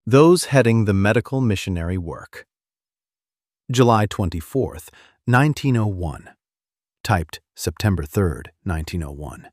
Those heading the medical missionary work. July 24th, 1901. Typed September 3rd, 1901.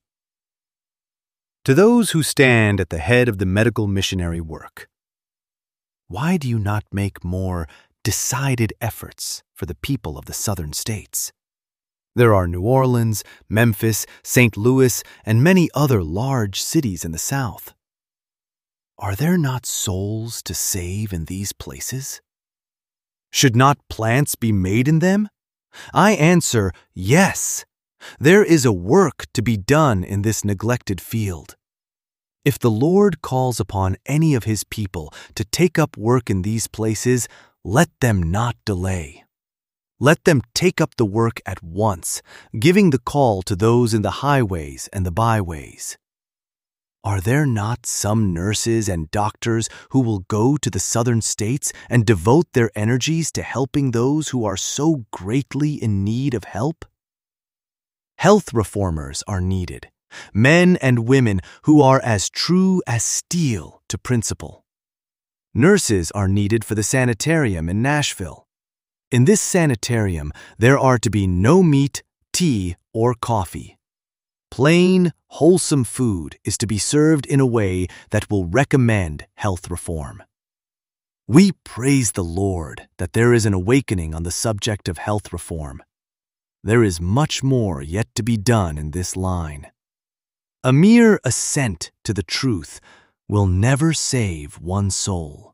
To those who stand at the head of the medical missionary work, why do you not make more decided efforts for the people of the southern states? There are New Orleans, Memphis, St. Louis, and many other large cities in the South. Are there not souls to save in these places? Should not plants be made in them? I answer, yes. There is a work to be done in this neglected field. If the Lord calls upon any of His people to take up work in these places, let them not delay. Let them take up the work at once, giving the call to those in the highways and the byways. Are there not some nurses and doctors who will go to the southern states and devote their energies to helping those who are so greatly in need of help? Health reformers are needed, men and women who are as true as steel to principle. Nurses are needed for the sanitarium in Nashville. In this sanitarium, there are to be no meat, tea, or coffee. Plain, wholesome food is to be served in a way that will recommend health reform. We praise the Lord that there is an awakening on the subject of health reform. There is much more yet to be done in this line. A mere assent to the truth will never save one soul.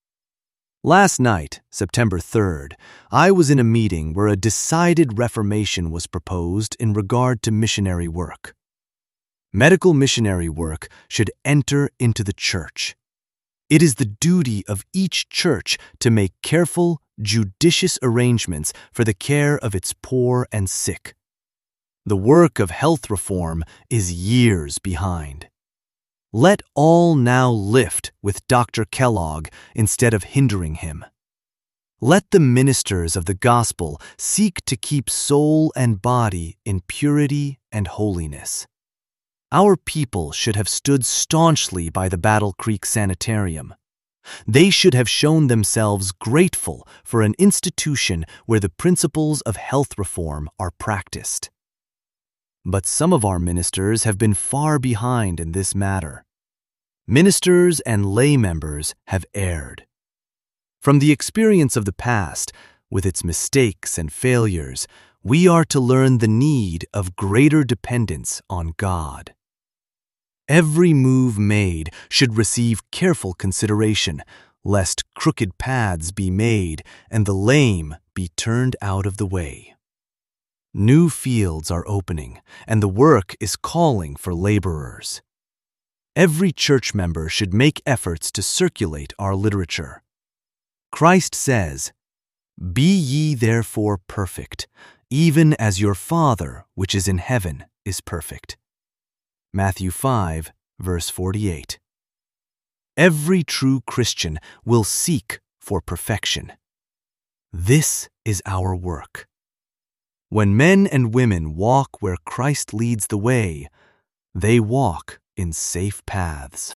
Last night, September 3rd, I was in a meeting where a decided reformation was proposed in regard to missionary work. Medical missionary work should enter into the church. It is the duty of each church to make careful, judicious arrangements for the care of its poor and sick. The work of health reform is years behind. Let all now lift with Dr. Kellogg instead of hindering him. Let the ministers of the gospel seek to keep soul and body in purity and holiness. Our people should have stood staunchly by the Battle Creek Sanitarium. They should have shown themselves grateful for an institution where the principles of health reform are practiced. But some of our ministers have been far behind in this matter. Ministers and lay members have erred. From the experience of the past, with its mistakes and failures, we are to learn the need of greater dependence on God. Every move made should receive careful consideration, lest crooked paths be made and the lame be turned out of the way. New fields are opening, and the work is calling for laborers. Every church member should make efforts to circulate our literature. Christ says, "Be ye therefore perfect, even as your Father which is in heaven is perfect." Matthew 5, verse 48. Every true Christian will seek for perfection. This is our work. When men and women walk where Christ leads the way, they walk in safe paths.